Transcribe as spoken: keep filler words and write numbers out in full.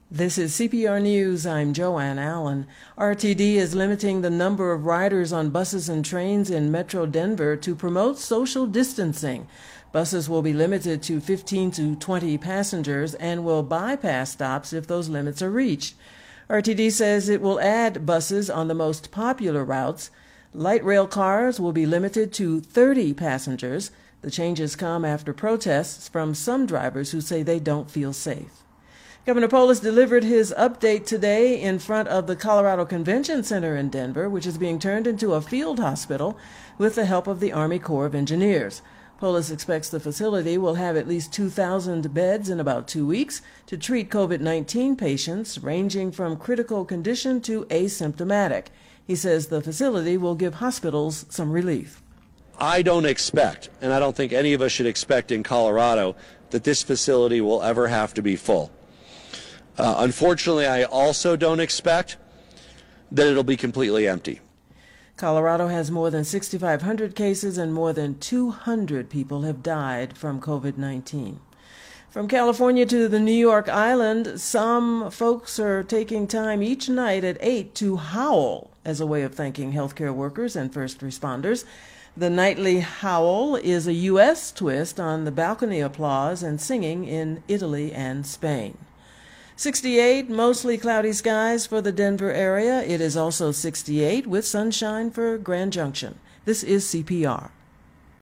This is C P R News. I'm Joanne Allen. R T D is limiting the number of riders on buses and trains in Metro Denver to promote social distancing. Buses will be limited to fifteen to twenty passengers and will bypass stops if those limits are reached. R T D says it will add buses on the most popular routes. Light rail cars will be limited to thirty passengers. The changes come after protests from some drivers who say they don't feel safe. Governor Polis delivered his update today in front of the Colorado Convention Center in Denver, which is being turned into a field hospital with the help of the Army Corps of Engineers. Polis expects the facility will have at least two thousand beds in about two weeks to treat COVID nineteen patients ranging from critical condition to asymptomatic. He says the facility will give hospitals some relief. I don't expect, and I don't think any of us should expect in Colorado, that this facility will ever have to be full. Uh, unfortunately, I also don't expect that it'll be completely empty. Colorado has more than six thousand five hundred cases and more than two hundred people have died from COVID nineteen. From California to the New York Island, some folks are taking time each night at eight to howl as a way of thanking healthcare workers and first responders. The nightly howl is a U S twist on the balcony applause and singing in Italy and Spain. sixty-eight, mostly cloudy skies for the Denver area. It is also sixty-eight with sunshine for Grand Junction. This is C P R.